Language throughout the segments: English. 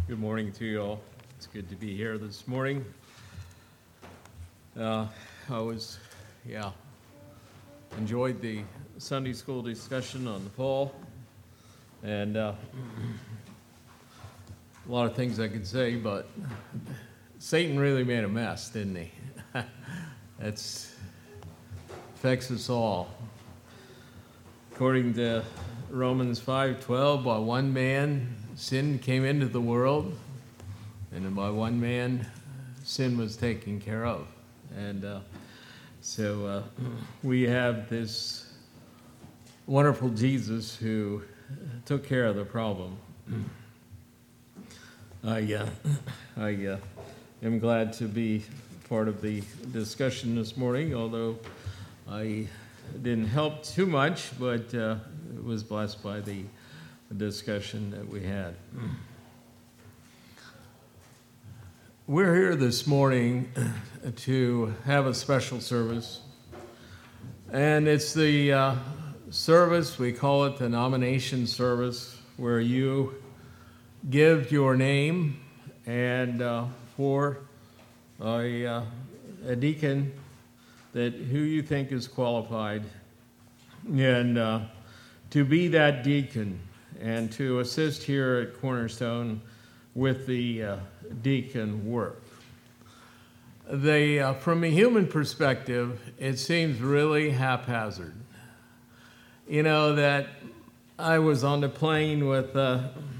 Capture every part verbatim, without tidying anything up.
Good morning to you all. It's good to be here this morning. Uh, I was, yeah, enjoyed the Sunday school discussion on the fall, and uh, a lot of things I could say, but Satan really made a mess, didn't he? That's affects us all. According to Romans five twelve, by one man sin came into the world, and by one man sin was taken care of. And uh, so uh, we have this wonderful Jesus who took care of the problem. I, uh, I uh, am glad to be part of the discussion this morning, although I didn't help too much, but uh, was blessed by the discussion that we had. We're here this morning to have a special service, and it's the uh, service, we call it the nomination service, where you give your name and uh, for a, uh, a deacon that who you think is qualified, and uh, to be that deacon and to assist here at Cornerstone with the uh, deacon work. They, uh, from a human perspective, it seems really haphazard. You know, that I was on the plane with uh,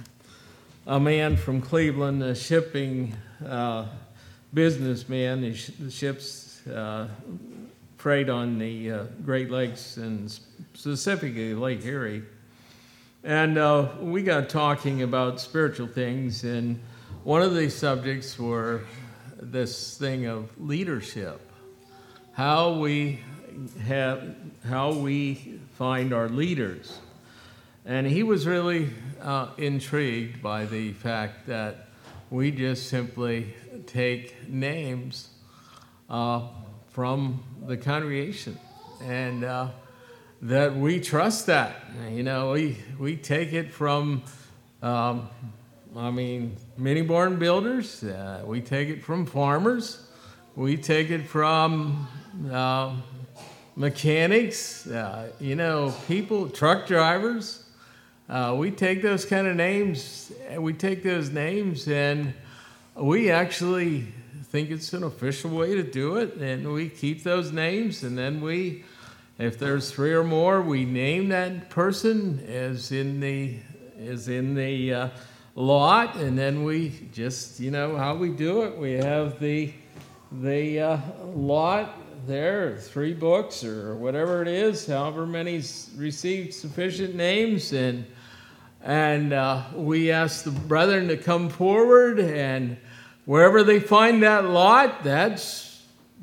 a man from Cleveland, a shipping uh, businessman. He sh- ships uh, freight on the uh, Great Lakes and specifically Lake Erie. And uh, we got talking about spiritual things, and one of the subjects were this thing of leadership, how we have, how we find our leaders. And he was really uh, intrigued by the fact that we just simply take names uh, from the congregation, and uh, that we trust that. You know, we we take it from, um, I mean, many barn builders. Uh, we take it from farmers. We take it from uh, mechanics. Uh, you know, people, truck drivers. Uh, we take those kind of names. We take those names, and we actually think it's an official way to do it. And we keep those names, and then we. If there's three or more, we name that person as in the as in the uh, lot, and then we just, you know, how we do it. We have the the uh, lot there, three books or whatever it is, however many's received sufficient names, and and uh, we ask the brethren to come forward, and wherever they find that lot, that's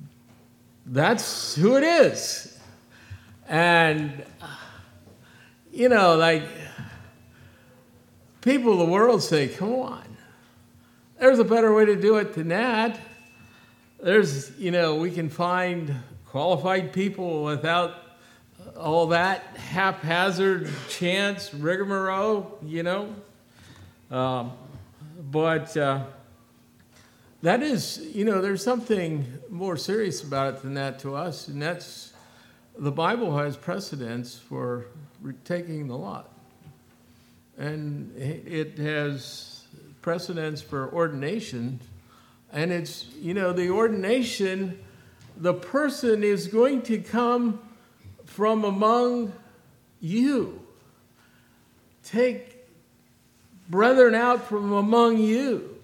that's who it is. And, you know, like, people of the world say, come on, there's a better way to do it than that. There's, you know, we can find qualified people without all that haphazard chance, rigmarole, you know. Um, but uh, that is, you know, there's something more serious about it than that to us, and that's the Bible has precedence for taking the lot. And it has precedence for ordination. And it's, you know, the ordination, the person is going to come from among you. Take brethren out from among you.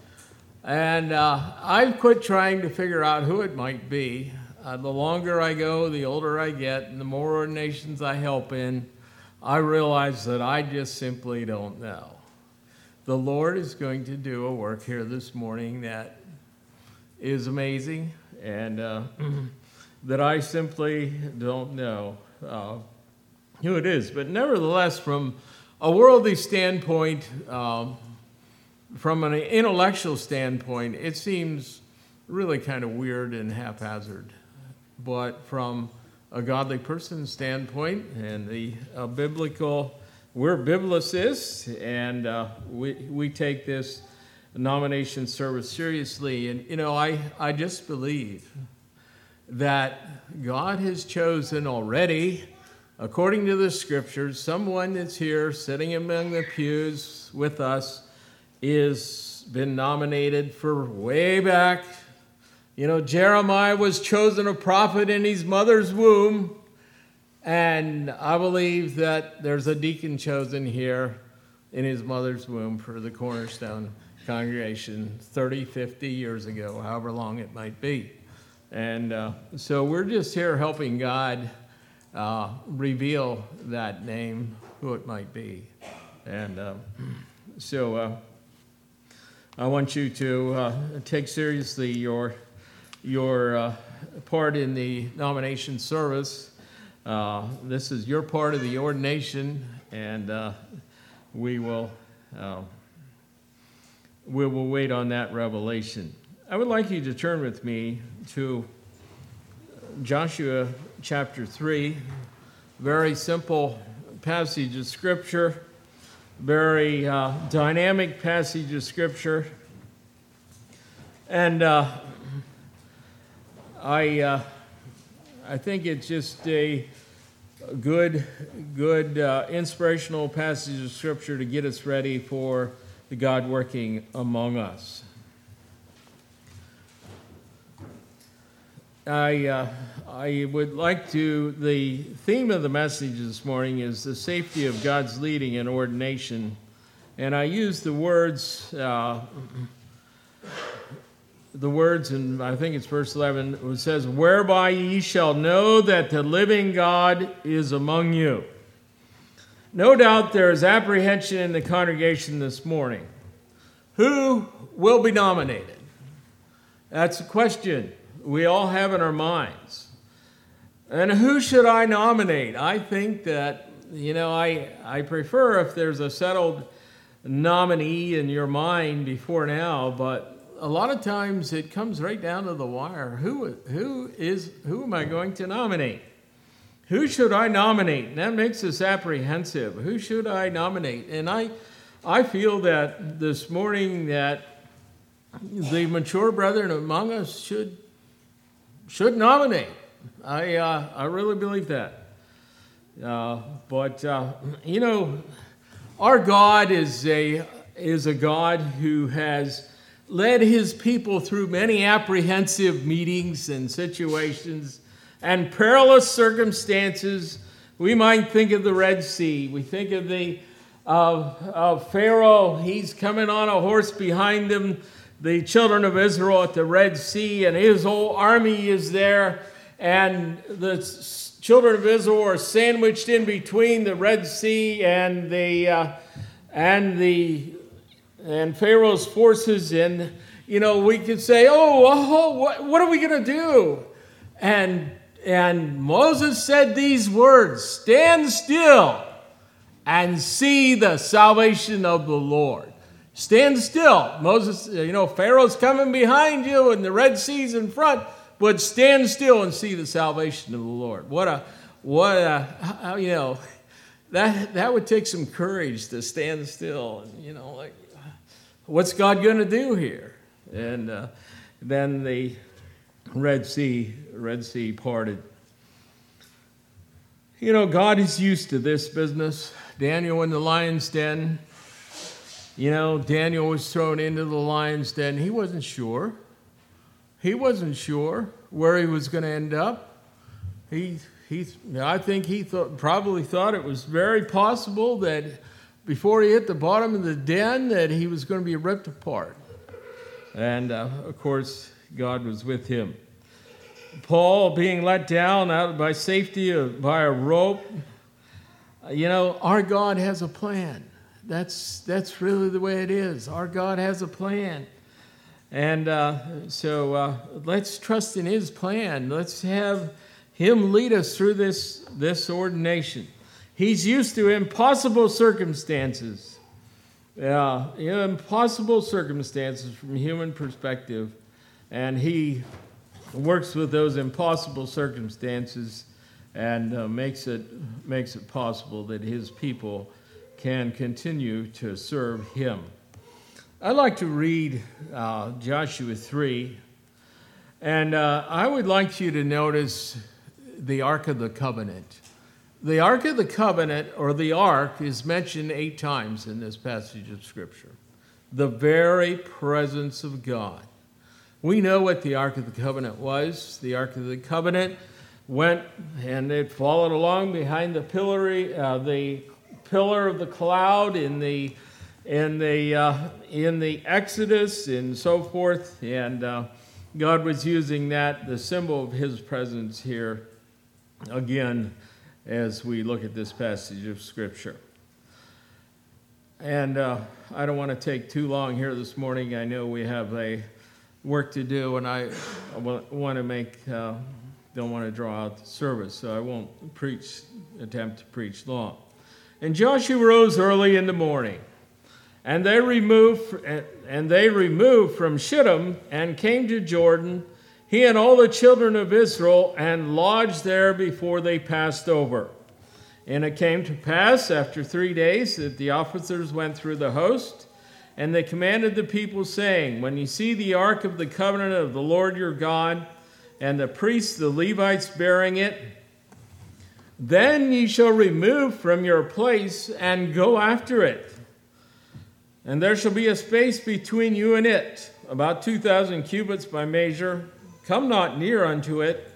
And uh, I've quit trying to figure out who it might be. Uh, the longer I go, the older I get, and the more ordinations I help in, I realize that I just simply don't know. The Lord is going to do a work here this morning that is amazing, and uh, that I simply don't know uh, who it is. But nevertheless, from a worldly standpoint, um, from an intellectual standpoint, it seems really kind of weird and haphazard. But from a godly person's standpoint and the uh, biblical, we're biblicists, and uh, we we take this nomination service seriously. And, you know, I, I just believe that God has chosen already, according to the scriptures, someone that's here sitting among the pews with us is been nominated for way back. You know, Jeremiah was chosen a prophet in his mother's womb. And I believe that there's a deacon chosen here in his mother's womb for the Cornerstone congregation thirty, fifty years ago, however long it might be. And uh, so we're just here helping God uh, reveal that name, who it might be. And uh, so uh, I want you to uh, take seriously your, your uh, part in the nomination service. Uh, this is your part of the ordination, and uh, we will uh, we will wait on that revelation. I would like you to turn with me to Joshua chapter three, very simple passage of Scripture, very uh, dynamic passage of Scripture, and uh, I uh, I think it's just a good, good uh, inspirational passage of Scripture to get us ready for the God working among us. I, uh, I would like to, the theme of the message this morning is the safety of God's leading in ordination. And I use the words, uh, the words in, I think it's verse eleven, it says, "Whereby ye shall know that the living God is among you." No doubt there is apprehension in the congregation this morning. Who will be nominated? That's a question we all have in our minds. And who should I nominate? I think that, you know, I, I prefer if there's a settled nominee in your mind before now, but a lot of times it comes right down to the wire. Who, who is, who am I going to nominate? Who should I nominate? And that makes us apprehensive. Who should I nominate? And I, I feel that this morning that the mature brethren among us should, should nominate. I, uh, I really believe that. Uh, but uh, you know, our God is a is a God who has led His people through many apprehensive meetings and situations and perilous circumstances. We might think of the Red Sea. We think of the of, of Pharaoh. He's coming on a horse behind him, the children of Israel at the Red Sea, and his whole army is there. And the children of Israel are sandwiched in between the Red Sea and the uh, and the and Pharaoh's forces. And you know, we could say, "Oh, oh what, what are we going to do?" And and Moses said these words: "Stand still and see the salvation of the Lord." Stand still. Moses, you know, Pharaoh's coming behind you and the Red Sea's in front, but stand still and see the salvation of the Lord. What a, what a, you know, that that would take some courage to stand still. And, you know, like, what's God going to do here? And uh, then the Red Sea, Red Sea parted. You know, God is used to this business. Daniel in the lion's den. You know, Daniel was thrown into the lion's den. He wasn't sure. He wasn't sure where he was going to end up. He, he, I think he thought, probably thought it was very possible that before he hit the bottom of the den that he was going to be ripped apart. And, uh, of course, God was with him. Paul being let down out by safety of, by a rope. You know, our God has a plan. That's that's really the way it is. Our God has a plan. And uh, so uh, let's trust in His plan. Let's have Him lead us through this, this ordination. He's used to impossible circumstances. Uh, you know, impossible circumstances from a human perspective. And He works with those impossible circumstances and uh, makes it makes it possible that His people can continue to serve Him. I'd like to read uh, Joshua three, and uh, I would like you to notice the Ark of the Covenant. The Ark of the Covenant, or the Ark, is mentioned eight times in this passage of Scripture. The very presence of God. We know what the Ark of the Covenant was. The Ark of the Covenant went and it followed along behind the pillar, uh, the pillar of the cloud in the in the uh, in the Exodus and so forth, and uh, God was using that, the symbol of His presence here, again, as we look at this passage of Scripture. And uh, I don't want to take too long here this morning. I know we have a work to do, and I want to make, uh, don't want to draw out the service, so I won't preach, attempt to preach long. And Joshua rose early in the morning, and they removed, and they removed from Shittim and came to Jordan, he and all the children of Israel, and lodged there before they passed over. And it came to pass after three days that the officers went through the host, and they commanded the people, saying, when you see the ark of the covenant of the Lord your God, and the priests, the Levites, bearing it, then ye shall remove from your place and go after it. And there shall be a space between you and it, about two thousand cubits by measure. Come not near unto it,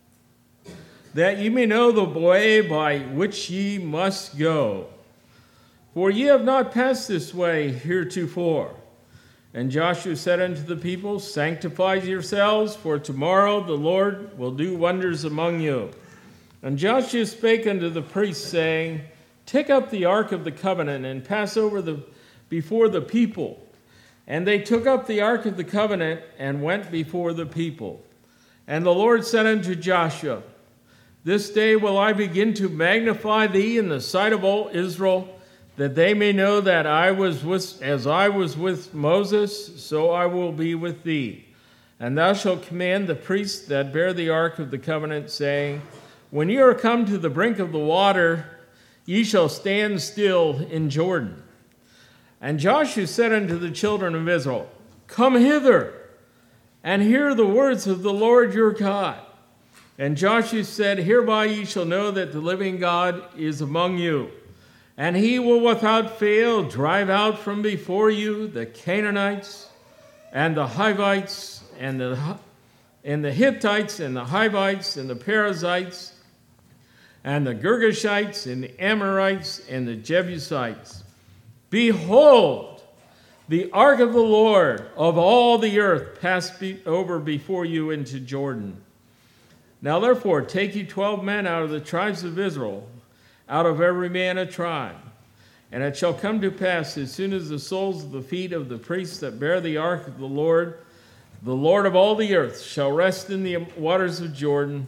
that ye may know the way by which ye must go. For ye have not passed this way heretofore. And Joshua said unto the people, sanctify yourselves, for tomorrow the Lord will do wonders among you. And Joshua spake unto the priests, saying, take up the ark of the covenant, and pass over the before the people. And they took up the ark of the covenant, and went before the people. And the Lord said unto Joshua, this day will I begin to magnify thee in the sight of all Israel, that they may know that I was with, as I was with Moses, so I will be with thee. And thou shalt command the priests that bear the ark of the covenant, saying, when ye are come to the brink of the water, ye shall stand still in Jordan. And Joshua said unto the children of Israel, come hither, and hear the words of the Lord your God. And Joshua said, hereby ye shall know that the living God is among you, and he will without fail drive out from before you the Canaanites, and the Hivites, and the, and the Hittites, and the Hivites, and the Perizzites, and the Girgashites, and the Amorites, and the Jebusites. Behold, the ark of the Lord of all the earth passed be over before you into Jordan. Now therefore take ye twelve men out of the tribes of Israel, out of every man a tribe. And it shall come to pass, as soon as the soles of the feet of the priests that bear the ark of the Lord, the Lord of all the earth, shall rest in the waters of Jordan,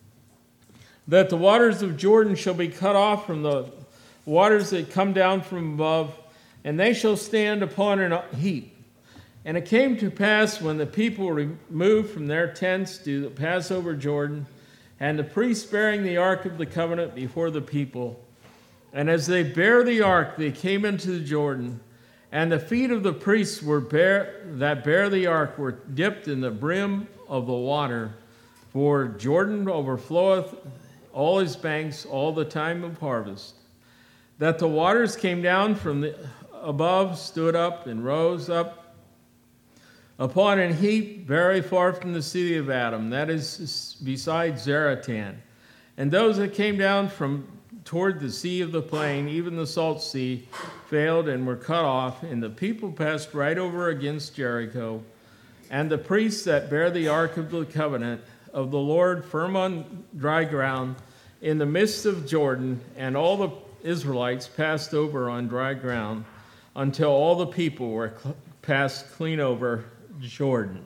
that the waters of Jordan shall be cut off from the waters that come down from above, and they shall stand upon a heap. And it came to pass, when the people removed from their tents to pass over Jordan, and the priests bearing the ark of the covenant before the people, and as they bare the ark, they came into the Jordan, and the feet of the priests were bare, that bare the ark were dipped in the brim of the water, for Jordan overfloweth all his banks all the time of harvest, that the waters came down from the above, stood up, and rose up upon an heap very far from the city of Adam, that is beside Zaratan. And those that came down from toward the sea of the plain, even the salt sea, failed and were cut off, and the people passed right over against Jericho. And the priests that bear the ark of the covenant of the Lord firm on dry ground in the midst of Jordan, and all the Israelites passed over on dry ground until all the people were cl- passed clean over Jordan.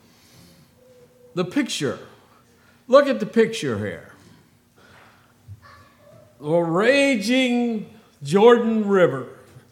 The picture. Look at the picture here. The raging Jordan River.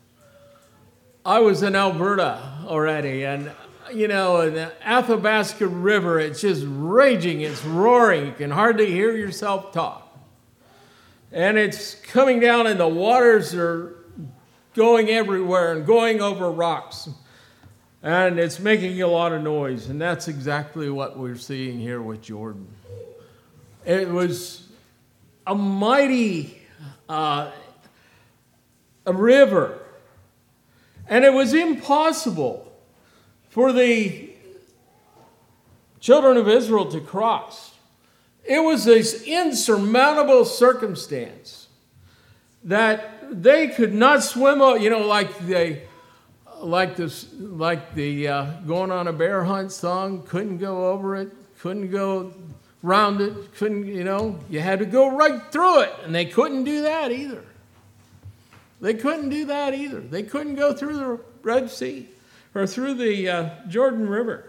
I was in Alberta already, and you know, the Athabasca River, it's just raging, it's roaring. You can hardly hear yourself talk. And it's coming down, and the waters are going everywhere and going over rocks. And it's making a lot of noise, and that's exactly what we're seeing here with Jordan. It was a mighty uh, a river, and it was impossible for the children of Israel to cross. It was this insurmountable circumstance that they could not swim, you know, like they, like this, like the uh, going on a bear hunt song. Couldn't go over it, couldn't go round it, couldn't, you know, you had to go right through it, and they couldn't do that either. They couldn't do that either. They couldn't go through the Red Sea or through the uh, Jordan River.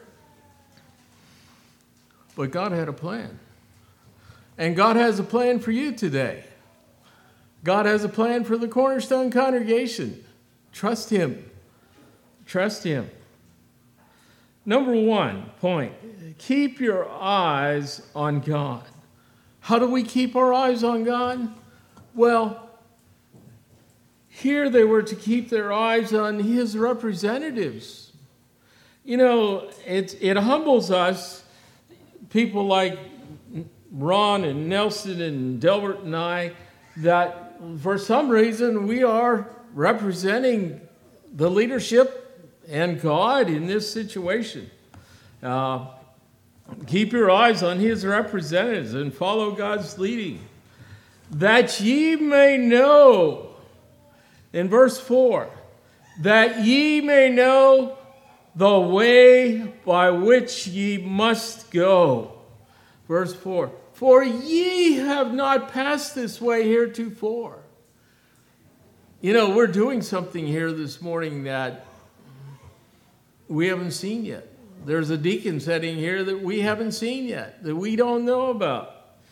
But God had a plan. And God has a plan for you today. God has a plan for the Cornerstone congregation. Trust Him. Trust Him. Number one point, keep your eyes on God. How do we keep our eyes on God? Well, here they were to keep their eyes on His representatives. You know, it, it humbles us, people like Ron and Nelson and Delbert and I, that for some reason we are representing the leadership and God in this situation. Uh, keep your eyes on His representatives and follow God's leading, that ye may know, in verse four, that ye may know the way by which ye must go. Verse four, for ye have not passed this way heretofore. You know, we're doing something here this morning that we haven't seen yet. There's a deacon sitting here that we haven't seen yet, that we don't know about.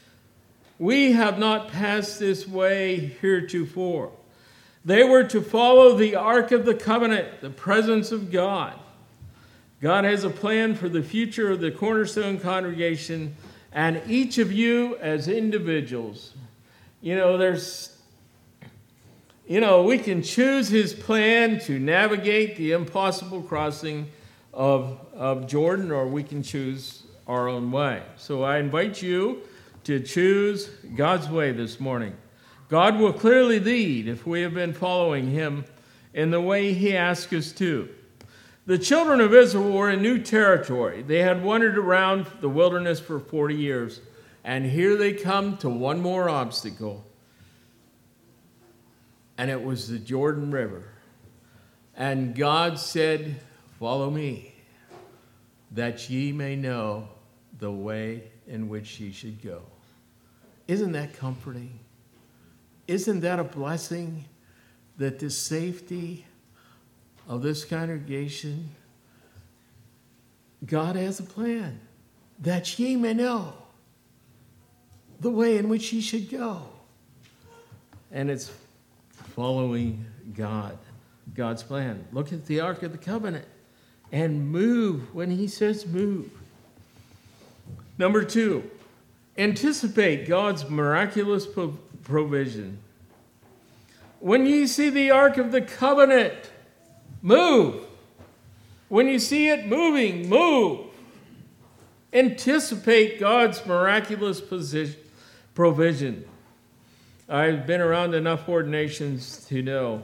We have not passed this way heretofore. They were to follow the Ark of the Covenant, the presence of God. God has a plan for the future of the Cornerstone congregation and each of you as individuals. You know, there's, you know, we can choose His plan to navigate the impossible crossing of, of Jordan, or we can choose our own way. So I invite you to choose God's way this morning. God will clearly lead if we have been following Him in the way He asks us to. The children of Israel were in new territory. They had wandered around the wilderness for forty years, and here they come to one more obstacle, and it was the Jordan River. And God said, follow me, that ye may know the way in which ye should go. Isn't that comforting? Isn't that a blessing, that the safety of this congregation, God has a plan, that ye may know the way in which ye should go. And it's following God, God's plan. Look at the Ark of the Covenant and move when He says move. Number two, anticipate God's miraculous provision. When ye see the Ark of the Covenant, move. When you see it moving, move. Anticipate God's miraculous position, provision. I've been around enough ordinations to know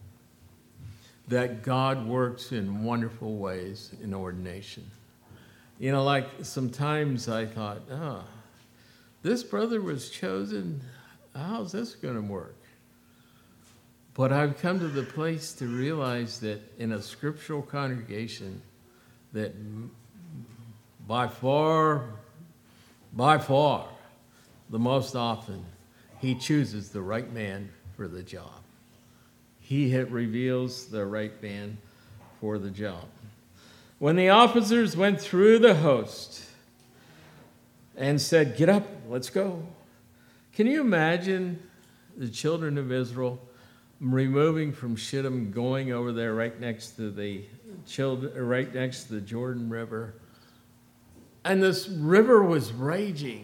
that God works in wonderful ways in ordination. You know, like sometimes I thought, oh, this brother was chosen. How's this going to work? But I've come to the place to realize that in a scriptural congregation, that by far, by far, the most often, He chooses the right man for the job. He reveals the right man for the job. When the officers went through the host and said, get up, let's go. Can you imagine the children of Israel removing from Shittim, going over there right next to the children, right next to the Jordan River? And this river was raging.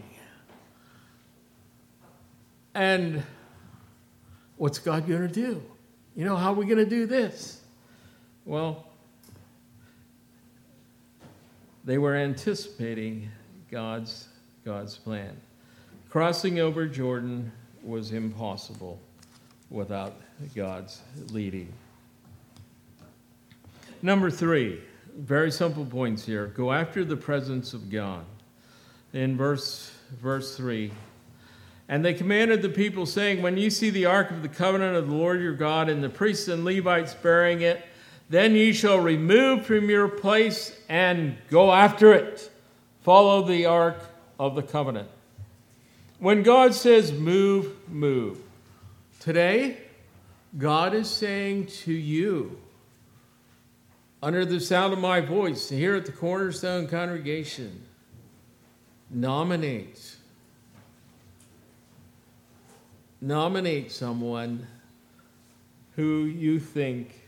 And what's God going to do? You know, how are we going to do this? Well, They were anticipating God's, God's plan. Crossing over Jordan was impossible without God's leading. Number three, very simple points here. Go after the presence of God. In verse, verse three, and they commanded the people, saying, when you see the ark of the covenant of the Lord your God, and the priests and Levites bearing it, then ye shall remove from your place and go after it. Follow the ark of the covenant. When God says move, move. Today, God is saying to you, under the sound of my voice, here at the Cornerstone congregation, nominate. Nominate someone who you think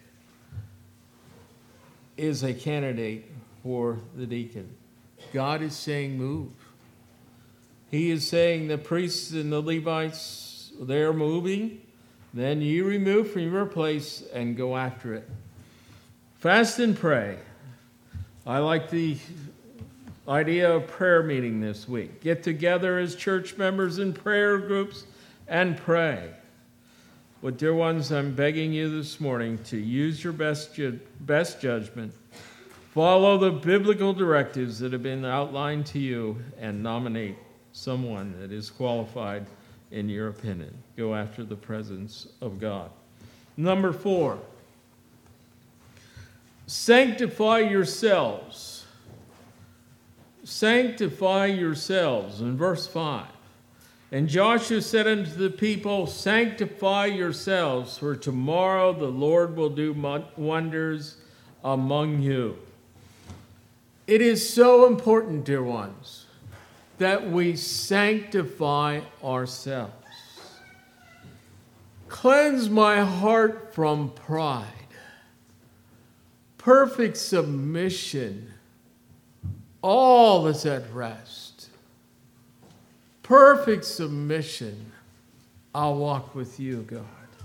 is a candidate for the deacon. God is saying move. He is saying the priests and the Levites, they're moving. Then you remove from your place and go after it. Fast and pray. I like the idea of prayer meeting this week. Get together as church members in prayer groups and pray. But dear ones, I'm begging you this morning to use your best, ju- best judgment. Follow the biblical directives that have been outlined to you and nominate someone that is qualified in your opinion. Go after the presence of God. Number four, sanctify yourselves. Sanctify yourselves. In verse five, and Joshua said unto the people, sanctify yourselves, for tomorrow the Lord will do wonders among you. It is so important, dear ones, that we sanctify ourselves. Cleanse my heart from pride. Perfect submission. All is at rest. Perfect submission. I'll walk with you, God.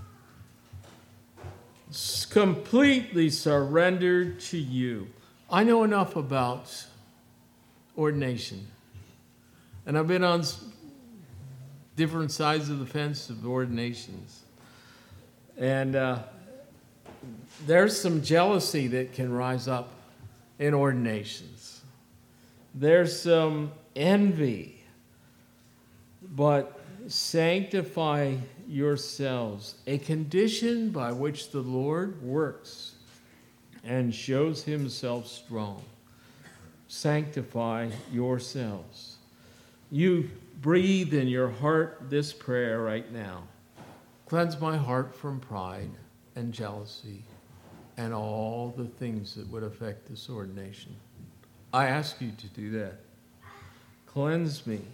S- completely surrendered to you. I know enough about ordination. And I've been on different sides of the fence of ordinations. And uh, there's some jealousy that can rise up in ordinations. There's some envy. But sanctify yourselves, a condition by which the Lord works and shows himself strong. Sanctify yourselves. You breathe in your heart this prayer right now. Cleanse my heart from pride and jealousy and all the things that would affect this ordination. I ask you to do that. Cleanse me.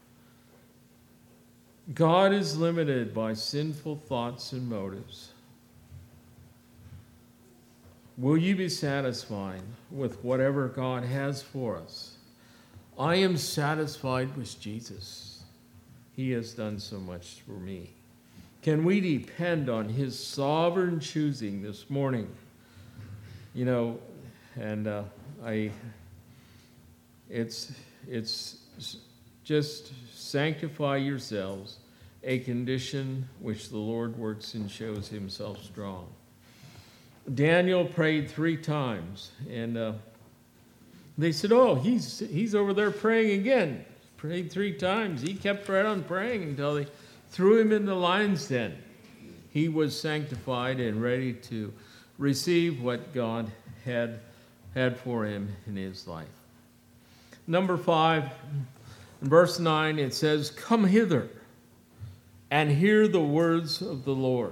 God is limited by sinful thoughts and motives. Will you be satisfied with whatever God has for us? I am satisfied with Jesus. He has done so much for me. Can we depend on his sovereign choosing this morning? You know, and uh, I, it's, it's just sanctify yourselves, a condition which the Lord works and shows himself strong. Daniel prayed three times, and uh, they said, oh, he's he's over there praying again. Prayed three times. He kept right on praying until they threw him in the lion's den. He was sanctified and ready to receive what God had had for him in his life. Number five, in verse nine, it says, come hither and hear the words of the Lord.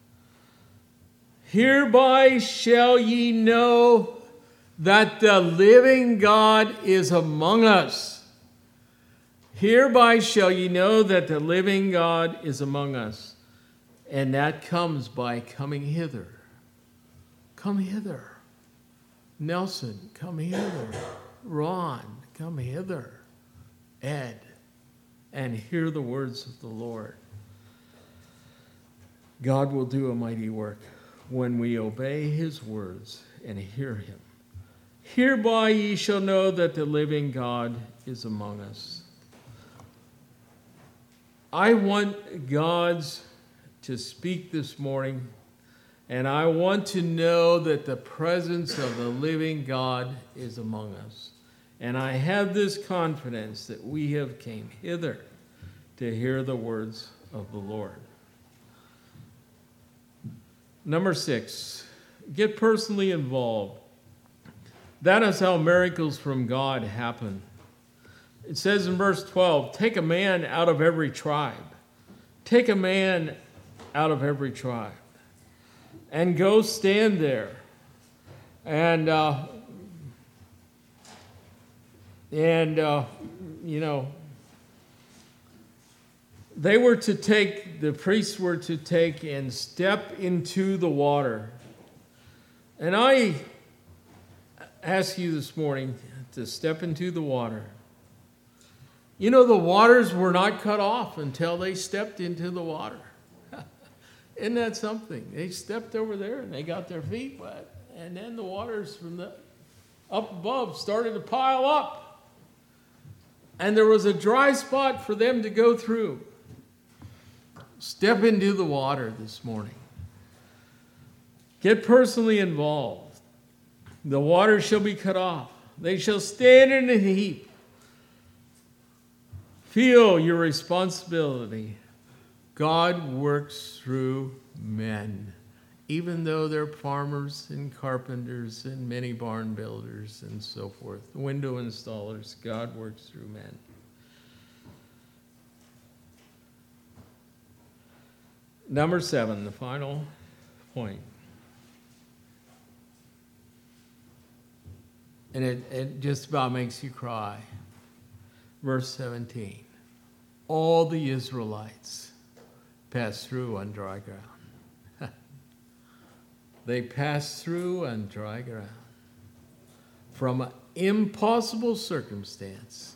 Hereby shall ye know that the living God is among us. Hereby shall ye know that the living God is among us. And that comes by coming hither. Come hither. Nelson, come hither. Ron, come hither. Ed, and hear the words of the Lord. God will do a mighty work when we obey his words and hear him. Hereby ye shall know that the living God is among us. I want God's to speak this morning, and I want to know that the presence of the living God is among us. And I have this confidence that we have came hither to hear the words of the Lord. Number six, get personally involved. That is how miracles from God happen. It says in verse twelve, take a man out of every tribe. Take a man out of every tribe. And go stand there. And, uh, and uh, you know, they were to take, the priests were to take and step into the water. And I ask you this morning to step into the water. You know, the waters were not cut off until they stepped into the water. Isn't that something? They stepped over there and they got their feet wet. And then the waters from the up above started to pile up. And there was a dry spot for them to go through. Step into the water this morning. Get personally involved. The water shall be cut off. They shall stand in a heap. Feel your responsibility. God works through men, even though they're farmers and carpenters and many barn builders and so forth, window installers. God works through men. Number seven, the final point. And it, it just about makes you cry. Verse seventeen. All the Israelites passed through on dry ground. They passed through on dry ground. From an impossible circumstance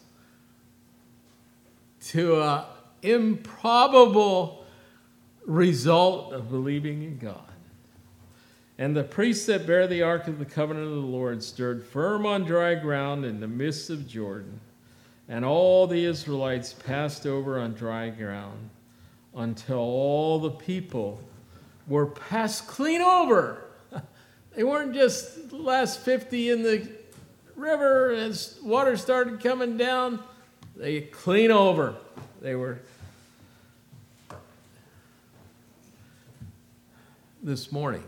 to an improbable result of believing in God. And the priests that bear the ark of the covenant of the Lord stood firm on dry ground in the midst of Jordan. And all the Israelites passed over on dry ground until all the people were passed clean over. They weren't just the last fifty in the river as water started coming down. They clean over. They were. This morning,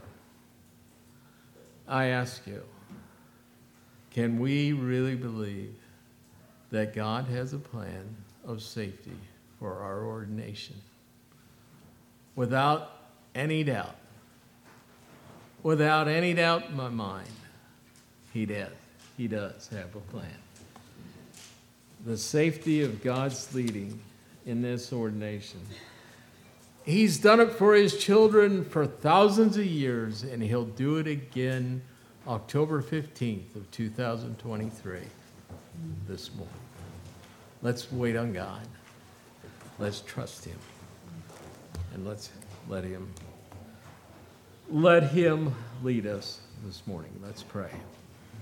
I ask you, can we really believe that God has a plan of safety for our ordination? Without any doubt, without any doubt in my mind, he does. He does have a plan. The safety of God's leading in this ordination. He's done it for his children for thousands of years, and he'll do it again October fifteenth of two thousand twenty-three, this morning. Let's wait on God. Let's trust him. And let's let him, let him lead us this morning. Let's pray.